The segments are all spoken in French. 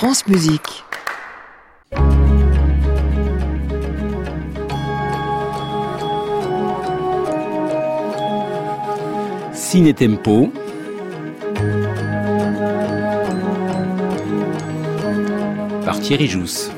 France Musique. Ciné Tempo. Par Thierry Jousse.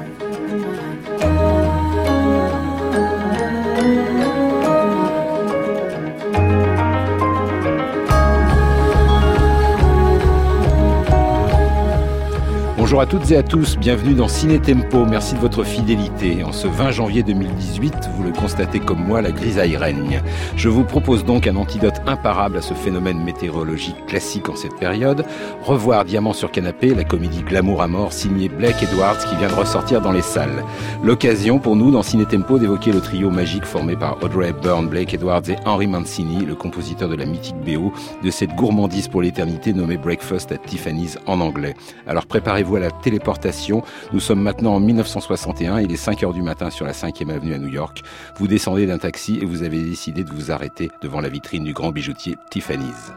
Bonjour à toutes et à tous, bienvenue dans Ciné Tempo, merci de votre fidélité. En ce 20 janvier 2018, vous le constatez comme moi, la grisaille règne. Je vous propose donc un antidote imparable à ce phénomène météorologique classique en cette période. Revoir Diamant sur canapé, la comédie glamour à mort signée Blake Edwards qui vient de ressortir dans les salles. L'occasion pour nous, dans Ciné Tempo, d'évoquer le trio magique formé par Audrey Hepburn, Blake Edwards et Henry Mancini, le compositeur de la mythique BO de cette gourmandise pour l'éternité nommée Breakfast at Tiffany's en anglais. Alors préparez-vous à la téléportation. Nous sommes maintenant en 1961, il est 5h du matin sur la 5e avenue à New York. Vous descendez d'un taxi et vous avez décidé de vous arrêter devant la vitrine du grand bijoutier Tiffany's.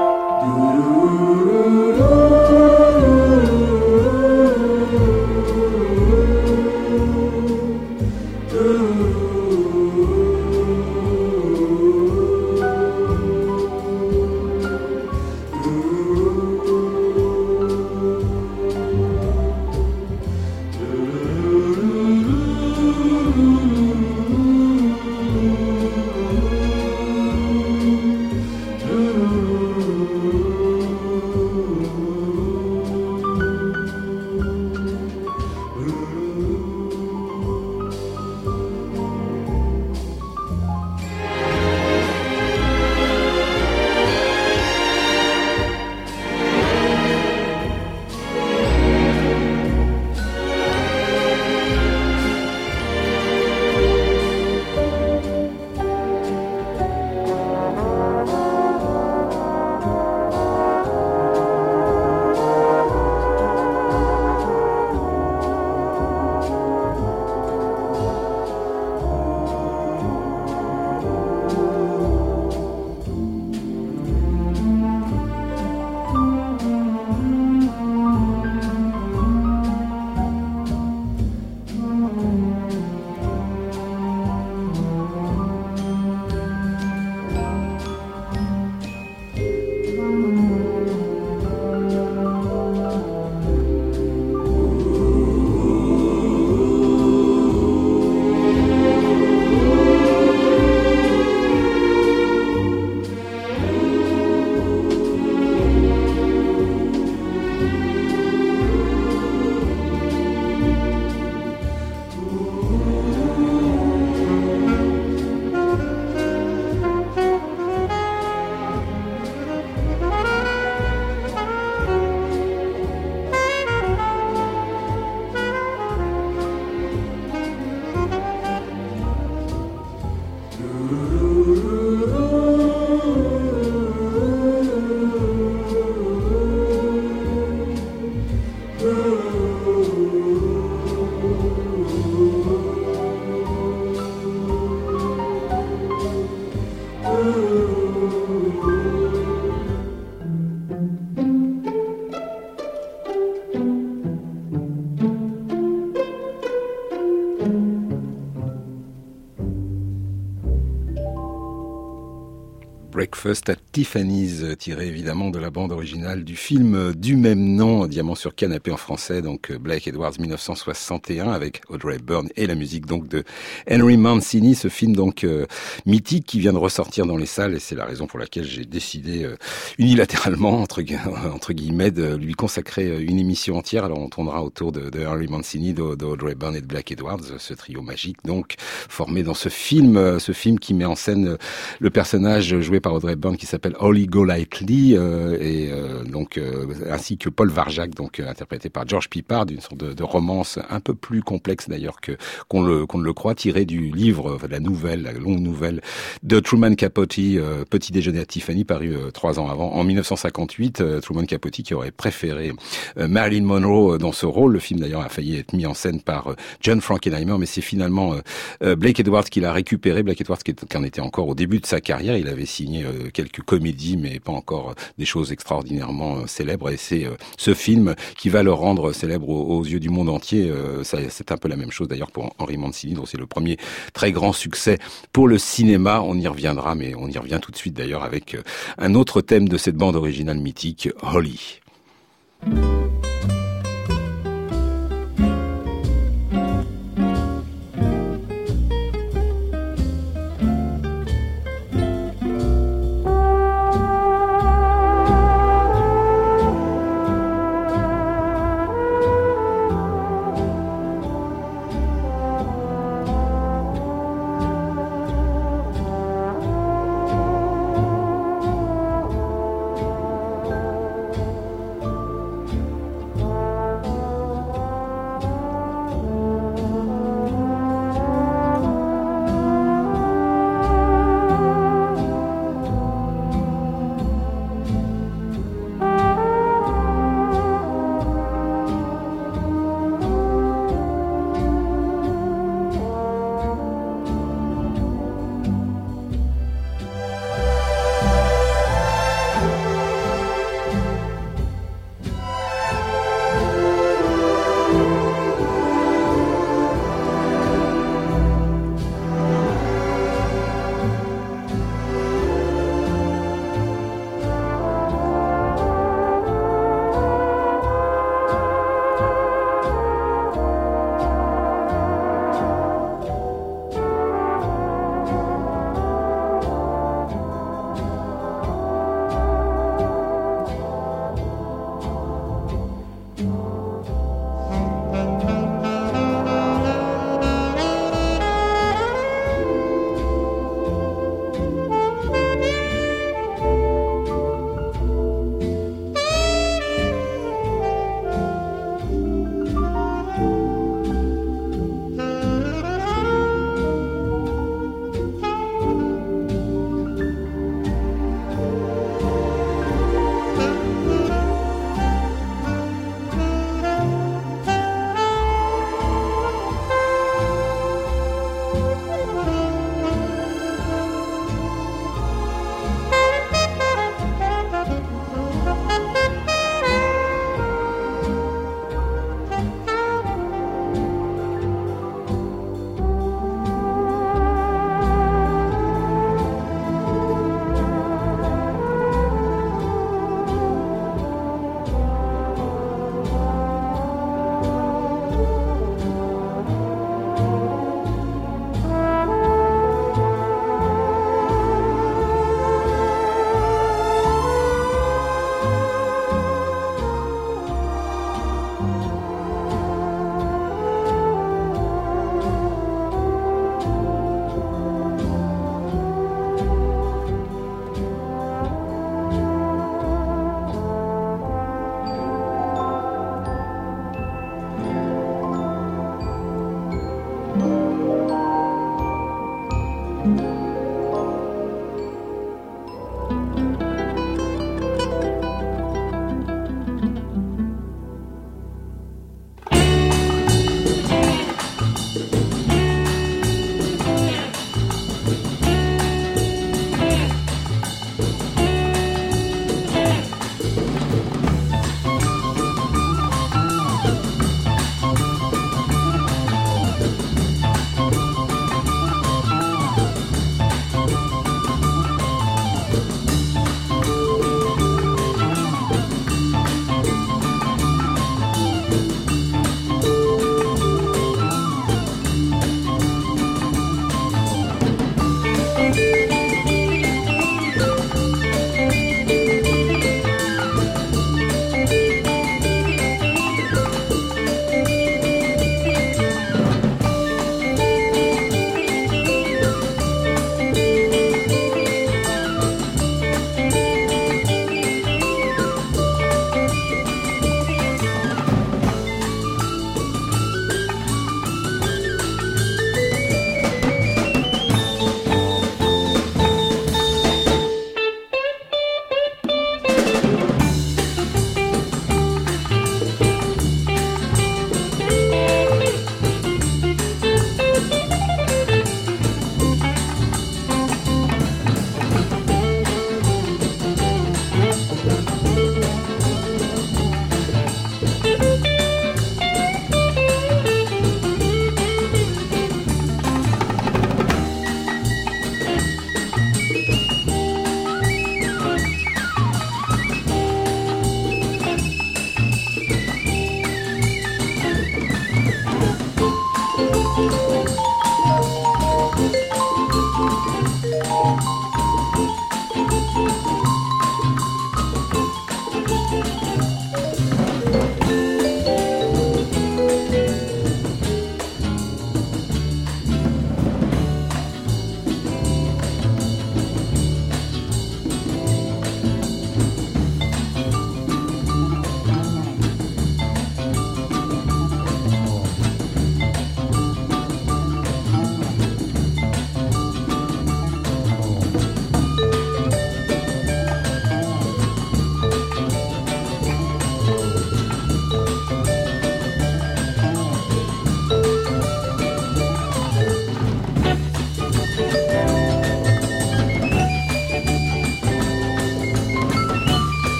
Breakfast at Tiffany's, tiré évidemment de la bande originale du film du même nom, Diamant sur canapé en français, donc Blake Edwards 1961 avec Audrey Hepburn et la musique donc de Henry Mancini, ce film donc mythique qui vient de ressortir dans les salles et c'est la raison pour laquelle j'ai décidé unilatéralement entre guillemets de lui consacrer une émission entière. Alors on tournera autour de Henry Mancini, d'Audrey Hepburn et de Blake Edwards, ce trio magique donc formé dans ce film qui met en scène le personnage joué par Audrey Hepburn qui s'appelle Holly Golightly ainsi que Paul Varjak donc interprété par George Peppard, d'une sorte de romance un peu plus complexe d'ailleurs qu'on ne le croit, tiré du livre, la longue nouvelle de Truman Capote, Petit déjeuner à Tiffany, paru 3 ans avant, en 1958. Truman Capote qui aurait préféré Marilyn Monroe dans ce rôle. Le film d'ailleurs a failli être mis en scène par John Frankenheimer, mais c'est finalement Blake Edwards qui l'a récupéré. Blake Edwards qui en était encore au début de sa carrière, il avait signé dernier quelques comédies, mais pas encore des choses extraordinairement célèbres. Et c'est ce film qui va le rendre célèbre aux yeux du monde entier. C'est un peu la même chose d'ailleurs pour Henri Mancini, dont c'est le premier très grand succès pour le cinéma. On y reviendra, mais on y revient tout de suite d'ailleurs avec un autre thème de cette bande originale mythique, Holly.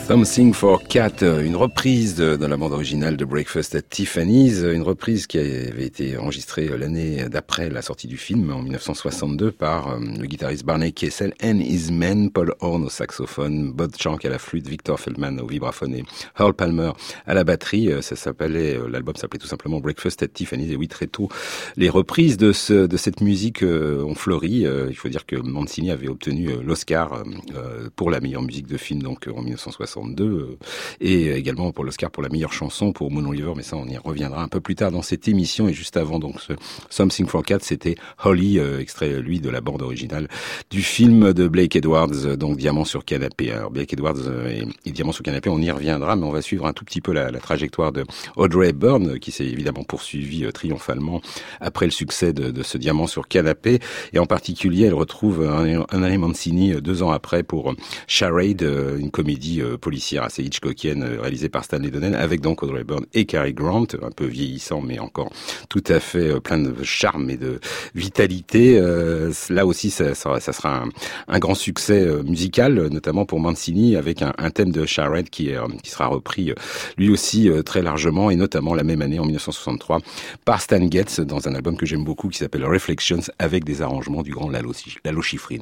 Something for Cat, une reprise de la bande originale de Breakfast at Tiffany's, une reprise qui avait été enregistrée l'année d'après la sortie du film, en 1962, par le guitariste Barney Kessel and his men, Paul Horn au saxophone, Bud Shank à la flûte, Victor Feldman au vibraphone et Earl Palmer à la batterie. L'album s'appelait tout simplement Breakfast at Tiffany's, et oui, très tôt, les reprises de cette musique ont fleuri. Il faut dire que Mancini avait obtenu l'Oscar pour la meilleure musique de film, donc en 1962, et également pour l'Oscar pour la meilleure chanson pour Moon River, mais ça on y reviendra un peu plus tard dans cette émission. Et juste avant donc ce Something for Cat, c'était Holly, extrait lui de la bande originale du film de Blake Edwards, donc Diamant sur canapé. Alors Blake Edwards et Diamant sur canapé, on y reviendra, mais on va suivre un tout petit peu la trajectoire de Audrey Hepburn, qui s'est évidemment poursuivie triomphalement après le succès de ce Diamant sur canapé, et en particulier elle retrouve un Mancini 2 ans après pour Charade, une comédie policière assez hitchcockienne réalisée par Stanley Donen, avec donc Audrey Hepburn et Cary Grant, un peu vieillissant mais encore tout à fait plein de charme et de vitalité. Là aussi ça sera un grand succès musical, notamment pour Mancini, avec un thème de Charade qui sera repris lui aussi très largement, et notamment la même année en 1963 par Stan Getz dans un album que j'aime beaucoup qui s'appelle Reflections, avec des arrangements du grand Lalo Schifrin.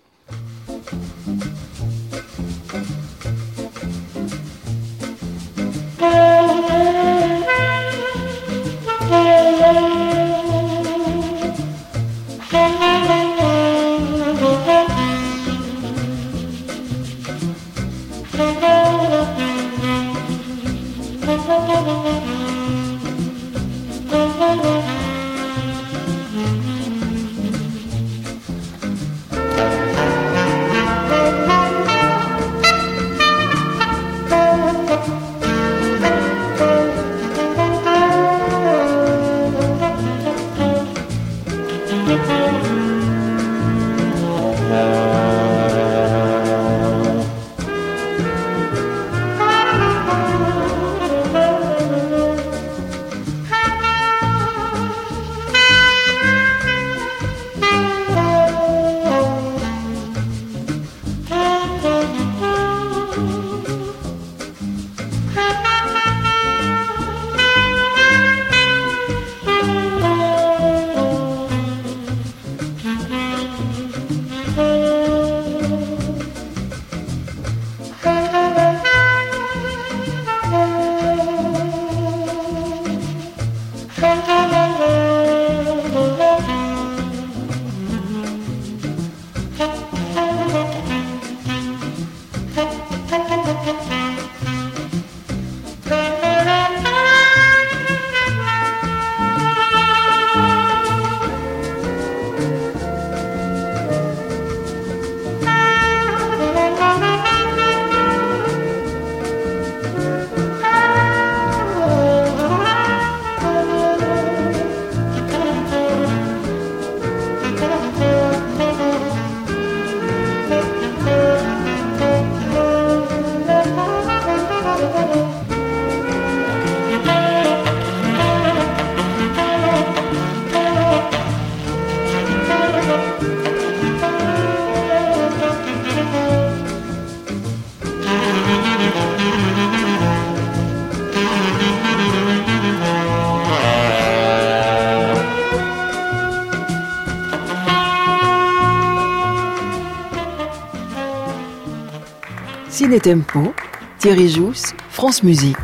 Ciné Tempo, Thierry Jousse, France Musique.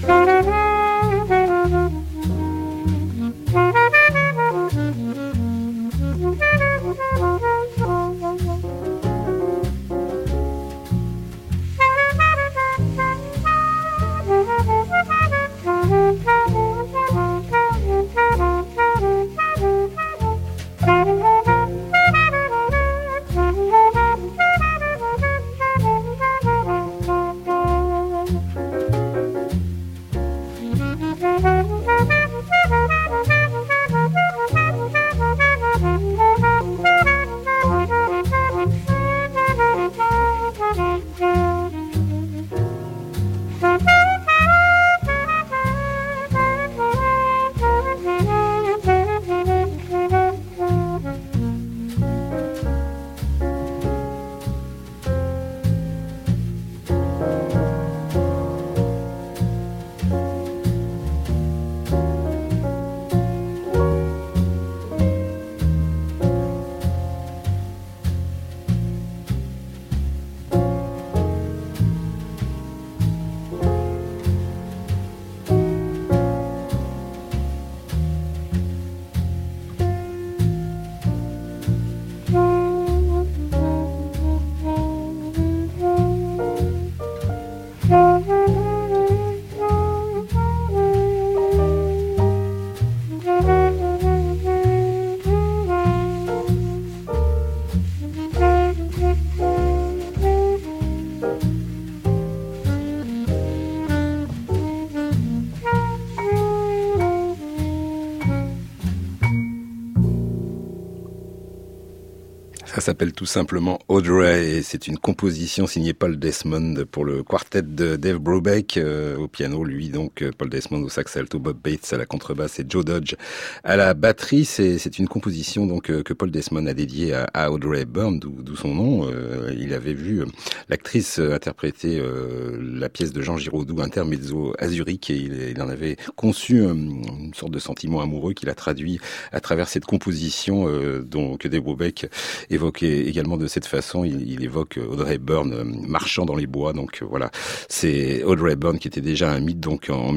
Ça s'appelle tout simplement Audrey et c'est une composition signée Paul Desmond pour le quartet de Dave Brubeck au piano, lui donc Paul Desmond au sax alto, Bob Bates à la contrebasse et Joe Dodge à la batterie. C'est une composition donc que Paul Desmond a dédiée à Audrey Hepburn, d'où son nom. Il avait vu l'actrice interpréter la pièce de Jean Giraudoux, Intermezzo à Zurich, et il en avait conçu une sorte de sentiment amoureux qu'il a traduit à travers cette composition que Dave Brubeck évoquait également de cette façon. Il évoque Audrey Hepburn marchant dans les bois. Donc voilà, c'est Audrey Hepburn qui était déjà un mythe donc en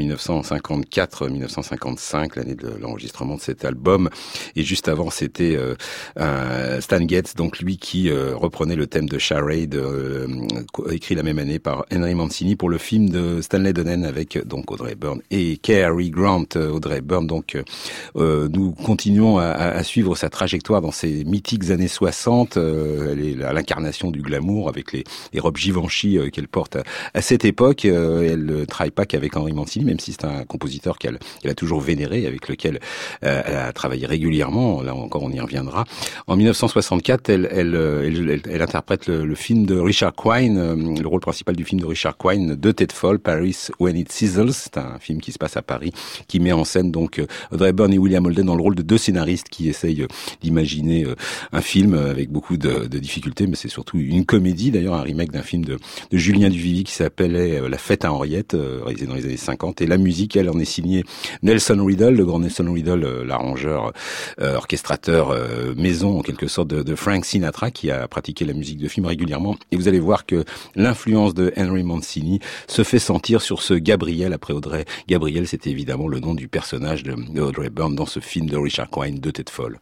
1954-1955, l'année de l'enregistrement de cet album. Et juste avant, c'était Stan Getz, donc lui qui reprenait le thème de Charade, écrit la même année par Henry Mancini pour le film de Stanley Donen avec donc Audrey Hepburn et Cary Grant. Audrey Hepburn, donc nous continuons à suivre sa trajectoire dans ces mythiques années 60. Elle est l'incarnation du glamour avec les robes Givenchy qu'elle porte à cette époque. Elle ne travaille pas qu'avec Henry Mancini, même si c'est un compositeur qu'elle a toujours vénéré, avec lequel elle a travaillé régulièrement. Là encore, on y reviendra. En 1964, elle interprète le film de Richard Quine, le rôle principal du film de Richard Quine, Deux têtes folles, Paris When It Sizzles. C'est un film qui se passe à Paris, qui met en scène donc Audrey Hepburn et William Holden dans le rôle de deux scénaristes qui essayent d'imaginer un film avec beaucoup de difficultés, mais c'est surtout une comédie, d'ailleurs un remake d'un film de Julien Duvivier qui s'appelait La fête à Henriette, réalisé dans les années 50, et la musique, elle en est signée Nelson Riddle, le grand Nelson Riddle, l'arrangeur, orchestrateur maison en quelque sorte de Frank Sinatra, qui a pratiqué la musique de film régulièrement, et vous allez voir que l'influence de Henry Mancini se fait sentir sur ce Gabriel après Audrey. Gabriel, c'était évidemment le nom du personnage de Audrey Hepburn dans ce film de Richard Quine, Deux têtes folles.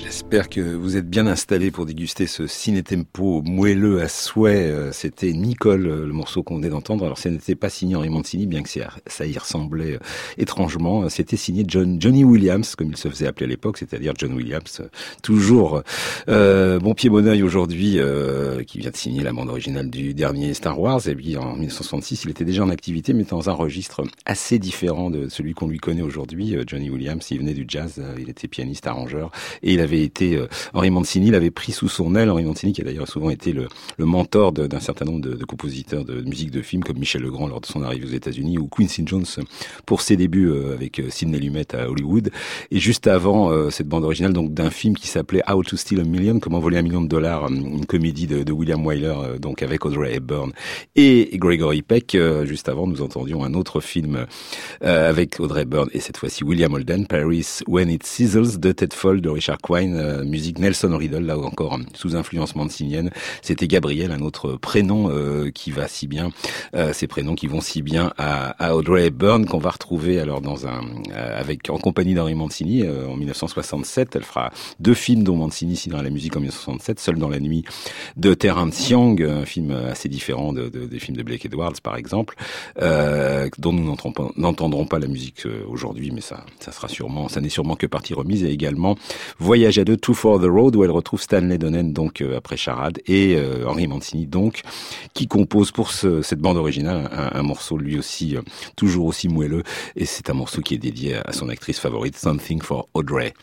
J'espère que vous êtes bien installés pour déguster ce ciné-tempo moelleux à souhait. C'était Nicole, le morceau qu'on venait d'entendre. Alors, ça n'était pas signé Henry Mancini, bien que ça y ressemblait étrangement. C'était signé Johnny Williams, comme il se faisait appeler à l'époque, c'est-à-dire John Williams, toujours bon pied bon oeil aujourd'hui, qui vient de signer la bande originale du dernier Star Wars. Et puis, en 1966, il était déjà en activité, mais dans un registre assez différent de celui qu'on lui connaît aujourd'hui. Johnny Williams, il venait du jazz, il était pianiste, arrangeur, et il avait été Henry Mancini l'avait pris sous son aile. Henry Mancini qui a d'ailleurs souvent été le mentor d'un certain nombre de compositeurs de musique de film comme Michel Legrand lors de son arrivée aux États-Unis ou Quincy Jones pour ses débuts avec Sidney Lumet à Hollywood. Et juste avant cette bande originale donc d'un film qui s'appelait How to Steal a Million, comment voler $1 million, une comédie de William Wyler donc avec Audrey Hepburn et Gregory Peck. Juste avant nous entendions un autre film avec Audrey Hepburn et cette fois-ci William Holden, Paris When It Sizzles de Ted Fall de Richard Quine, musique Nelson Riddle, là encore sous influence mancinienne. C'était Gabriel, un autre prénom qui va si bien, ces prénoms qui vont si bien à Audrey Hepburn qu'on va retrouver alors en compagnie d'Henry Mancini en 1967. Elle fera 2 films dont Mancini signera la musique en 1967, Seul dans la nuit de Terence Young, un film assez différent des films de Blake Edwards par exemple, dont nous n'entendrons pas la musique aujourd'hui, mais ça n'est sûrement que partie remise. Et également Voyage à deux, Two for the Road, où elle retrouve Stanley Donen donc après Charade et Henry Mancini donc qui compose pour cette bande originale un morceau lui aussi toujours aussi moelleux, et c'est un morceau qui est dédié à son actrice favorite, Something for Audrey.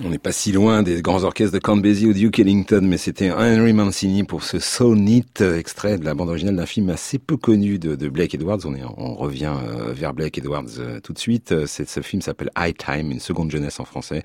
On n'est pas si loin des grands orchestres de Count Basie ou Duke Ellington, mais c'était Henry Mancini pour ce So Neat, extrait de la bande originale d'un film assez peu connu de Blake Edwards. On revient vers Blake Edwards tout de suite. Ce film s'appelle High Time, une seconde jeunesse en français.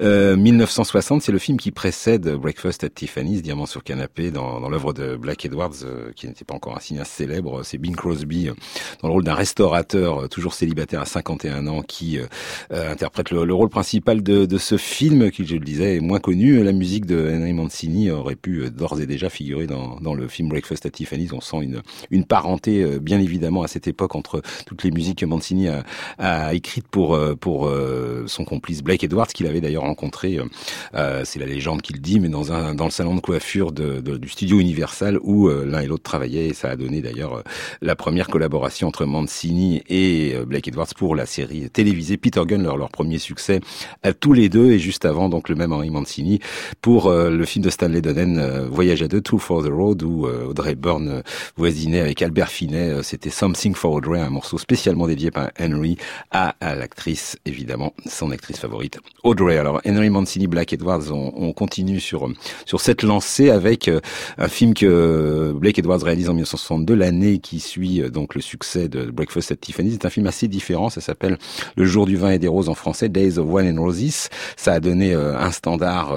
1960, c'est le film qui précède Breakfast at Tiffany's, Diamant sur canapé, dans l'œuvre de Blake Edwards, qui n'était pas encore un cinéaste célèbre. C'est Bing Crosby, dans le rôle d'un restaurateur, toujours célibataire à 51 ans, qui interprète le rôle principal de ce film, qui, je le disais, est moins connu. La musique de Henry Mancini aurait pu d'ores et déjà figurer dans le film Breakfast at Tiffany's. On sent une parenté, bien évidemment, à cette époque, entre toutes les musiques que Mancini a écrites pour son complice Blake Edwards, qu'il avait d'ailleurs rencontré, c'est la légende qui le dit, mais dans le salon de coiffure du studio Universal, où l'un et l'autre travaillaient, et ça a donné d'ailleurs la première collaboration entre Mancini et Blake Edwards pour la série télévisée Peter Gunn, leur premier succès à tous les deux, et juste avant, donc, le même Henry Mancini pour le film de Stanley Donen, Voyage à deux, Two for the Road, où Audrey Hepburn voisinait avec Albert Finney. C'était Something for Audrey, un morceau spécialement dédié par Henry à l'actrice, évidemment, son actrice favorite, Audrey. Alors, Henry Mancini, Blake Edwards, on continue sur cette lancée avec un film que Blake Edwards réalise en 1962, l'année qui suit donc le succès de Breakfast at Tiffany's. C'est un film assez différent, ça s'appelle Le jour du vin et des roses en français, Days of Wine and Roses. Ça a donné un standard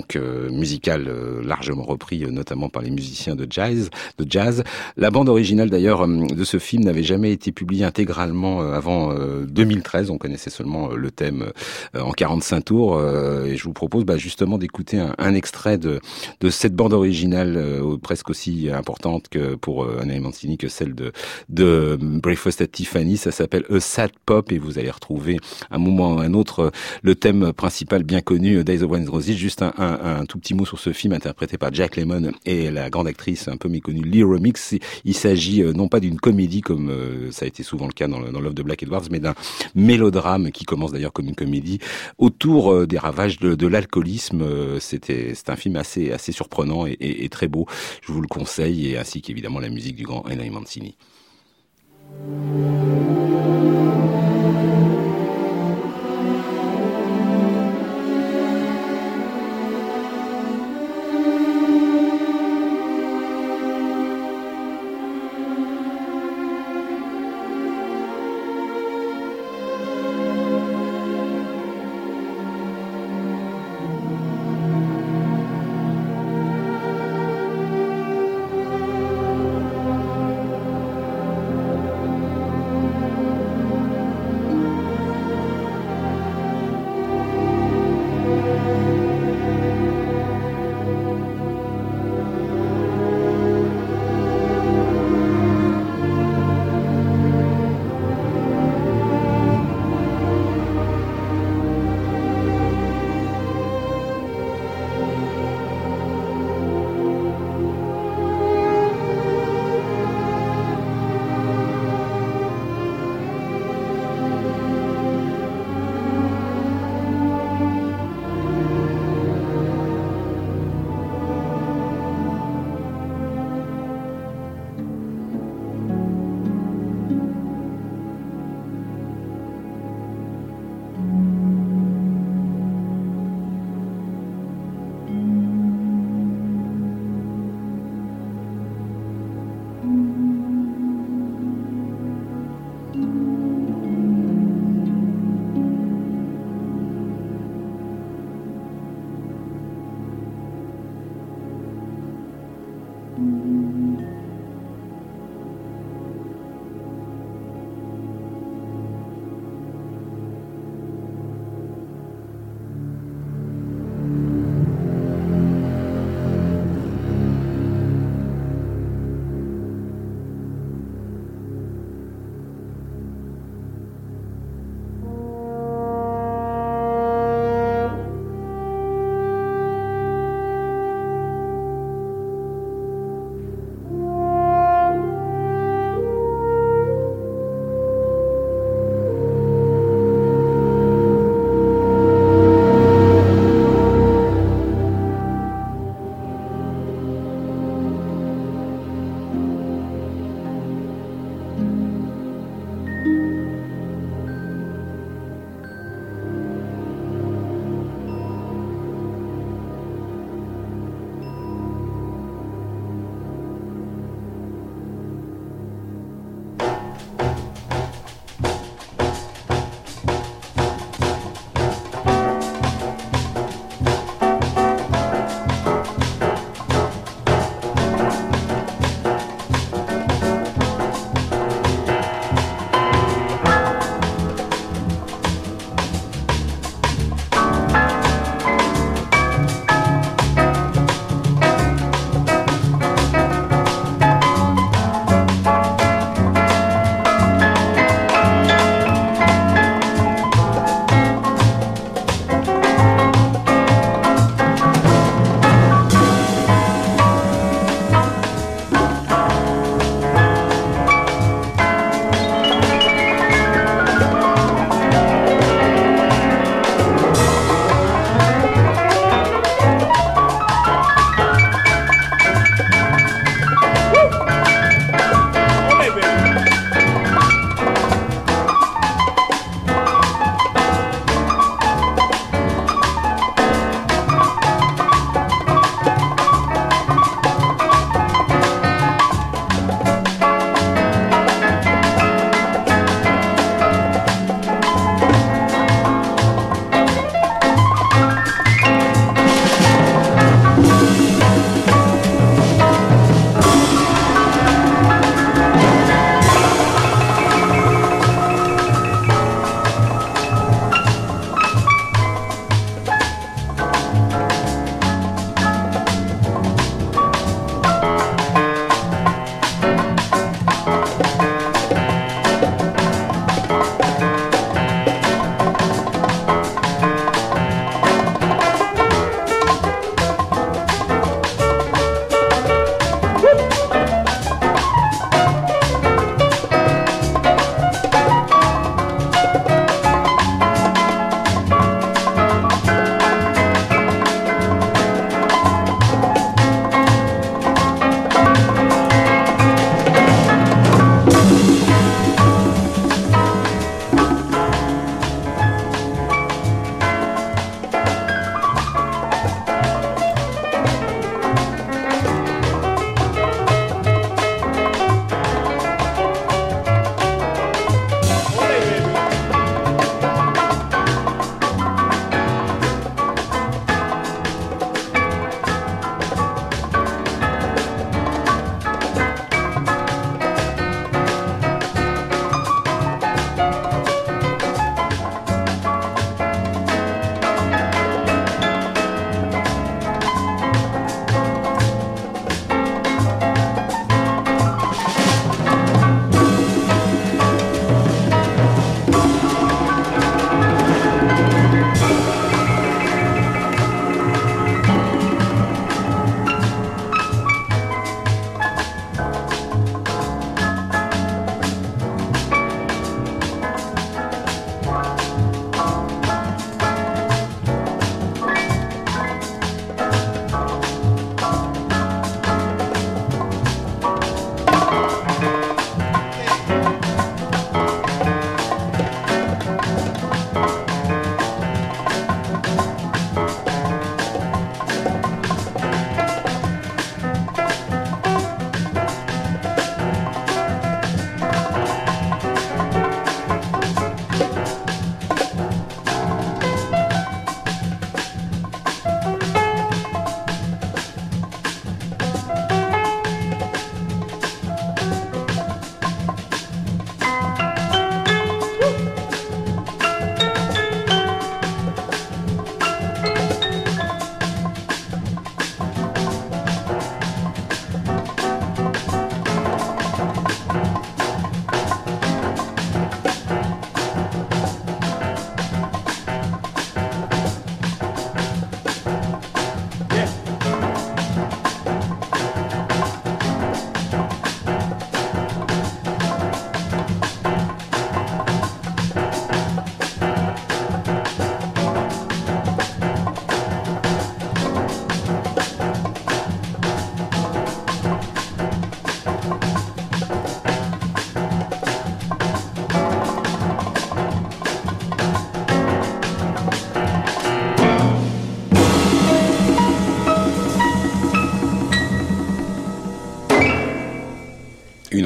musical largement repris, notamment par les musiciens de jazz. La bande originale d'ailleurs de ce film n'avait jamais été publiée intégralement avant 2013. On connaissait seulement le thème en 45 tours, et je vous propose justement d'écouter un extrait de cette bande originale presque aussi importante que pour Henry Mancini que celle de Breakfast at Tiffany. Ça s'appelle A Sad Pop, et vous allez retrouver à un moment ou à un autre le thème principal bien connu, Days of Wine and Roses. Juste un tout petit mot sur ce film interprété par Jack Lemmon et la grande actrice un peu méconnue Lee Remix. Il s'agit non pas d'une comédie comme ça a été souvent le cas dans l'œuvre de Blake Edwards, mais d'un mélodrame qui commence d'ailleurs comme une comédie autour des ravages de l'alcoolisme. C'est un film assez surprenant et très beau. Je vous le conseille, et ainsi qu'évidemment la musique du grand Henry Mancini.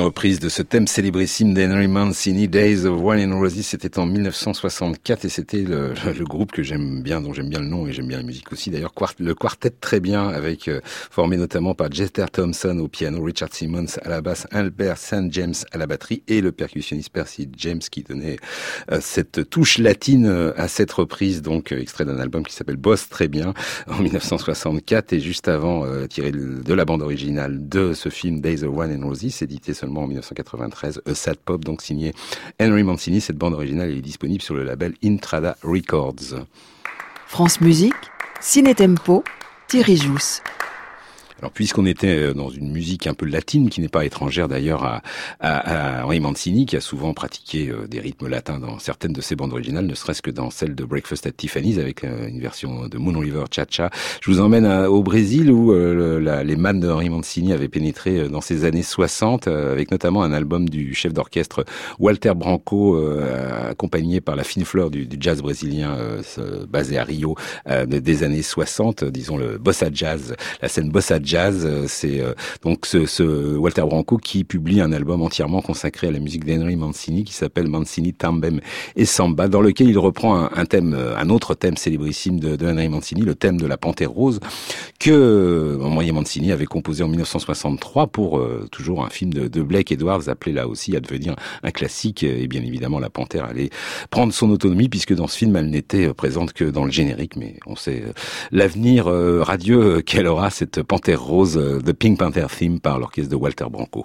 reprise de ce thème célébrissime d'Henry Mancini, Days of Wine and Roses. C'était en 1964 et c'était le groupe que j'aime bien, dont j'aime bien le nom et j'aime bien la musique aussi. D'ailleurs, le quartet très bien, avec formé notamment par Jester Thompson au piano, Richard Simmons à la basse, Albert St. James à la batterie et le percussionniste Percy James qui donnait cette touche latine à cette reprise, donc extrait d'un album qui s'appelle Boss très bien en 1964 et juste avant tiré de la bande originale de ce film Days of Wine and Roses, édité seulement en 1993, A Sad Pop, donc signé Henry Mancini. Cette bande originale est disponible sur le label Intrada Records. France Musique, Ciné Tempo, Thierry Jousse. Alors, puisqu'on était dans une musique un peu latine, qui n'est pas étrangère d'ailleurs à Henry Mancini, qui a souvent pratiqué des rythmes latins dans certaines de ses bandes originales, ne serait-ce que dans celle de Breakfast at Tiffany's, avec une version de Moon River Cha-Cha. Je vous emmène au Brésil, où les mannes de Henry Mancini avaient pénétré dans ces années 60, avec notamment un album du chef d'orchestre Walter Branco, accompagné par la fine fleur du jazz brésilien, basé à Rio, des années 60, disons le bossa jazz, la scène bossa jazz. C'est donc ce Walter Branco qui publie un album entièrement consacré à la musique d'Henry Mancini qui s'appelle Mancini Tambem et Samba, dans lequel il reprend un autre thème célébrissime de Henry Mancini, le thème de la Panthère rose, que Henry Mancini avait composé en 1963 pour toujours un film de Blake Edwards, appelé là aussi à devenir un classique. Et bien évidemment, la Panthère allait prendre son autonomie, puisque dans ce film, elle n'était présente que dans le générique, mais on sait l'avenir radieux qu'elle aura, cette Panthère rose, The Pink Panther Theme, par l'orchestre de Walter Branco.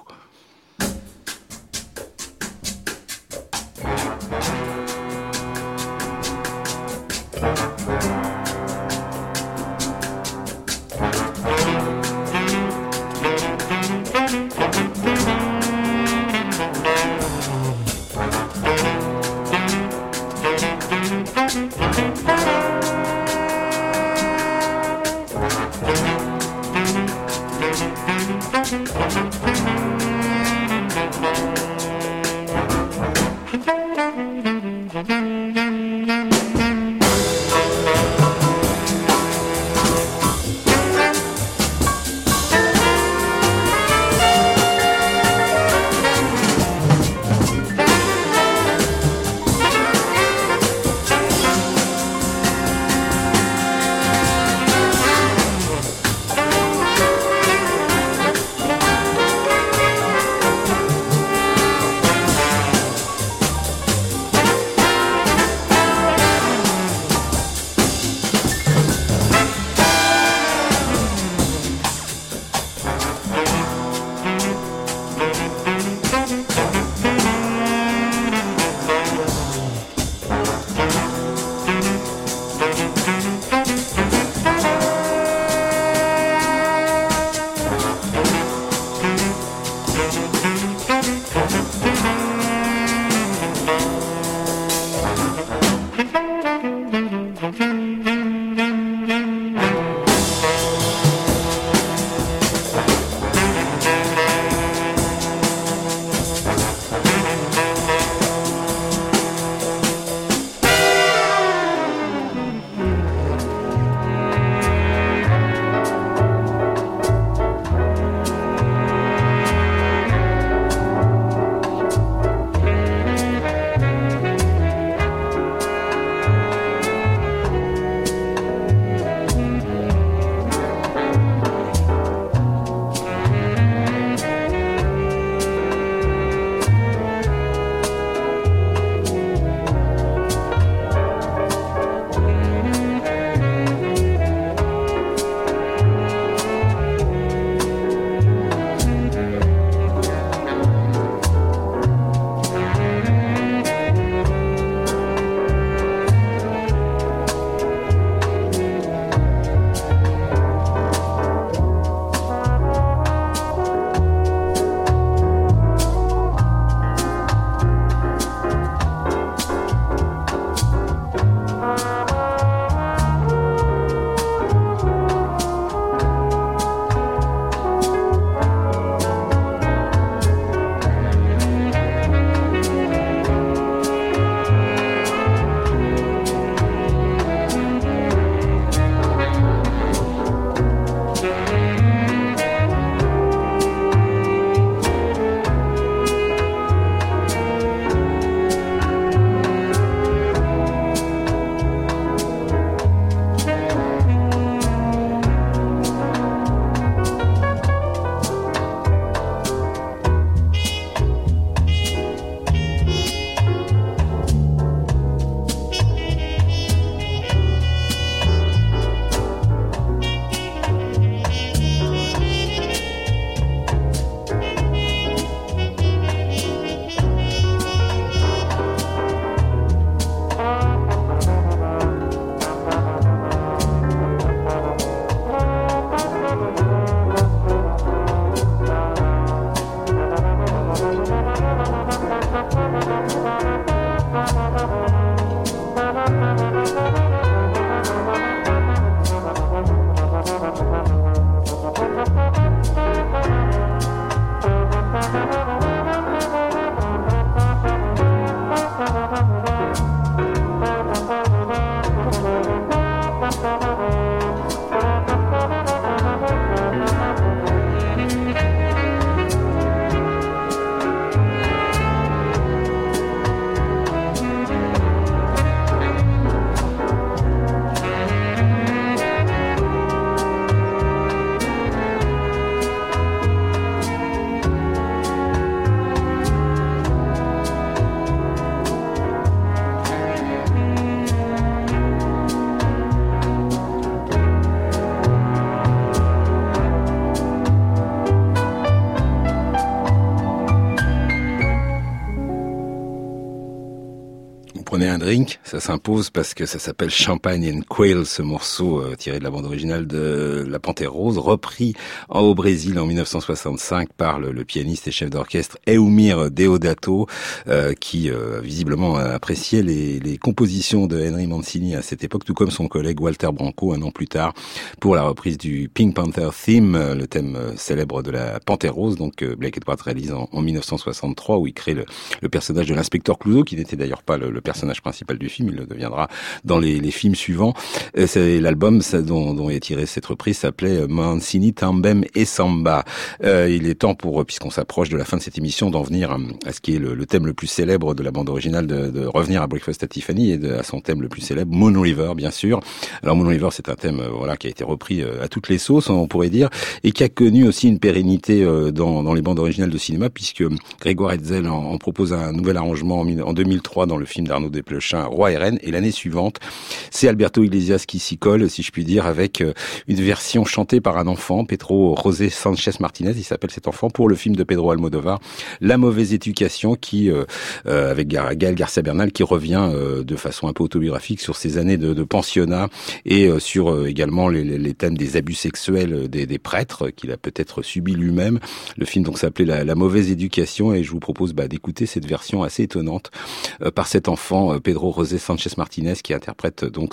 drink, ça s'impose parce que ça s'appelle Champagne and Quail, ce morceau tiré de la bande originale de La Panthère Rose, repris au Brésil en 1965 par le pianiste et chef d'orchestre Eumir Deodato, qui visiblement appréciait les compositions de Henry Mancini à cette époque, tout comme son collègue Walter Branco un an plus tard pour la reprise du Pink Panther Theme, le thème célèbre de La Panthère Rose, donc Blake Edwards réalise en 1963, où il crée le personnage de l'inspecteur Clouseau, qui n'était d'ailleurs pas le personnage principal du film, il le deviendra dans les films suivants. C'est l'album dont est tirée cette reprise s'appelait Mancini Tambem et Samba. Il est temps puisqu'on s'approche de la fin de cette émission, d'en venir à ce qui est le thème le plus célèbre de la bande originale, de revenir à Breakfast at Tiffany et à son thème le plus célèbre, Moon River, bien sûr. Alors Moon River, c'est un thème qui a été repris à toutes les sauces, on pourrait dire, et qui a connu aussi une pérennité dans les bandes originales de cinéma, puisque Grégoire Hetzel en propose un nouvel arrangement en 2003 dans le film d'Arnaud Desplechin, Roi et Reine, et l'année suivante, c'est Alberto Iglesias qui s'y colle, si je puis dire, avec une version chantée par un enfant, Pedro José Sanchez Martinez, il s'appelle cet enfant, pour le film de Pedro Almodovar, La Mauvaise Éducation, qui avec Gaël Garcia Bernal, qui revient de façon un peu autobiographique sur ses années de pensionnat et sur également les thèmes des abus sexuels des prêtres qu'il a peut-être subi lui-même. Le film donc s'appelait La Mauvaise Éducation, et je vous propose d'écouter cette version assez étonnante par cet enfant Pedro José Sanchez Martinez, qui interprète donc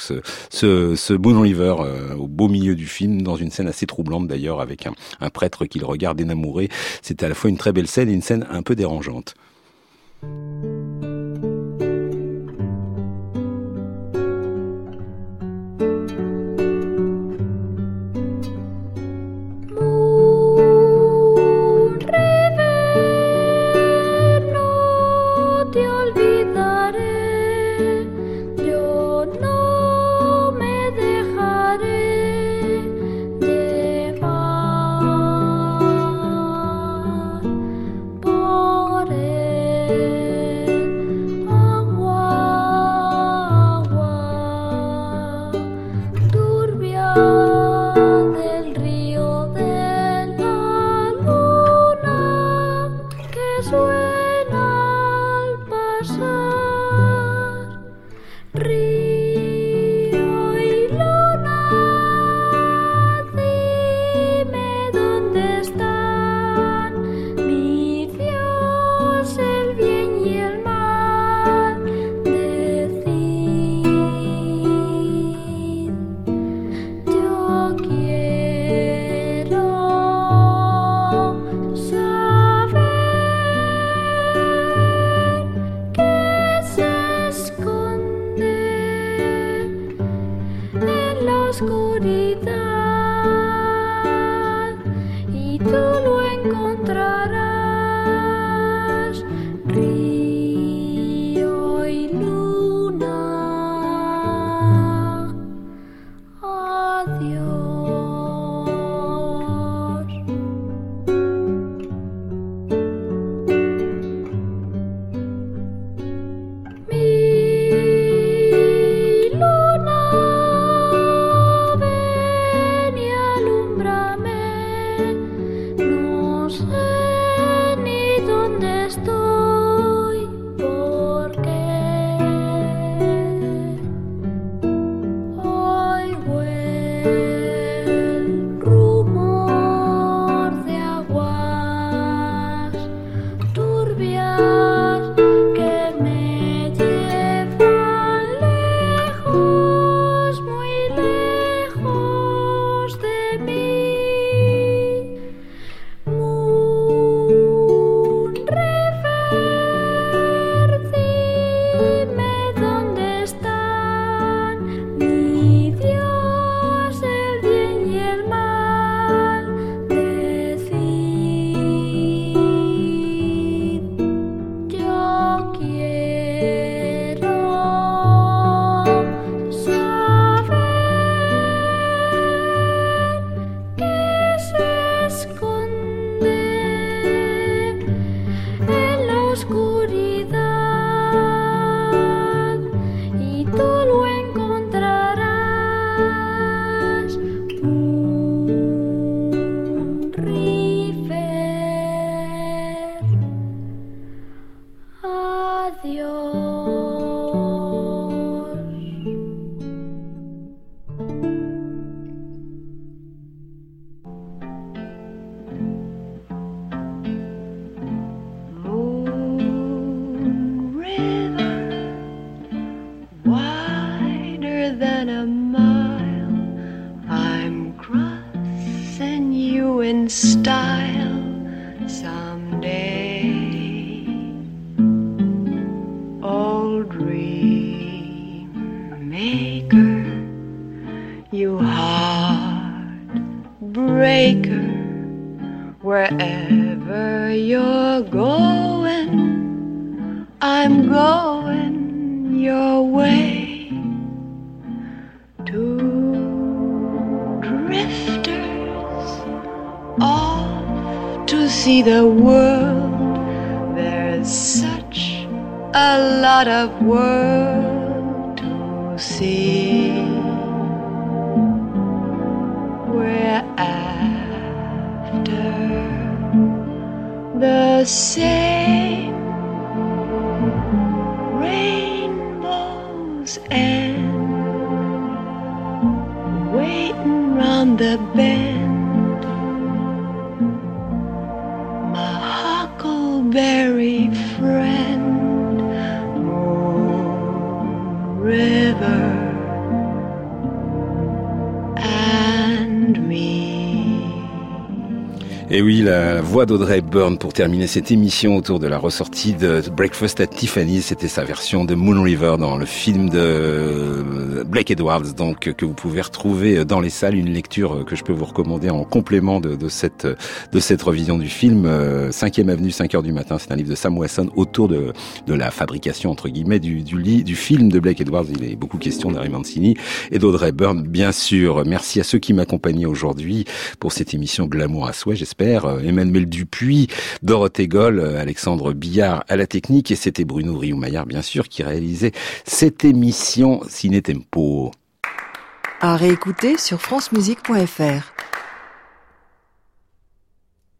ce Moon River au beau milieu du film, dans une scène assez troublante d'ailleurs, avec un prêtre qui le regarde énamouré. C'est à la fois une très belle scène et une scène un peu dérangeante. Ven y alúmbrame, maker, you heartbreaker. Wherever you're going, I'm going your way. Two drifters off to see the world. There's such a lot of world to see. We're after the same rainbows and waiting round the bend. My huckleberry friend, Moon River and me. Et oui, la voix d'Audrey Hepburn pour terminer cette émission autour de la ressortie de Breakfast at Tiffany's. C'était sa version de Moon River dans le film de Blake Edwards, donc que vous pouvez retrouver dans les salles. Une lecture que je peux vous recommander en complément de cette revision du film. 5e avenue, 5h du matin. C'est un livre de Sam Wasson autour de la fabrication, entre guillemets, du film de Blake Edwards. Il est beaucoup question d'Harry Mancini et d'Audrey Hepburn, bien sûr. Merci à ceux qui m'accompagnaient aujourd'hui pour cette émission Glamour à souhait, j'espère. Emmanuel Dupuis, Dorothée Goll, Alexandre Billard à la technique, et c'était Bruno Rioumaillard, bien sûr, qui réalisait cette émission Ciné Tempo. À réécouter sur francemusique.fr.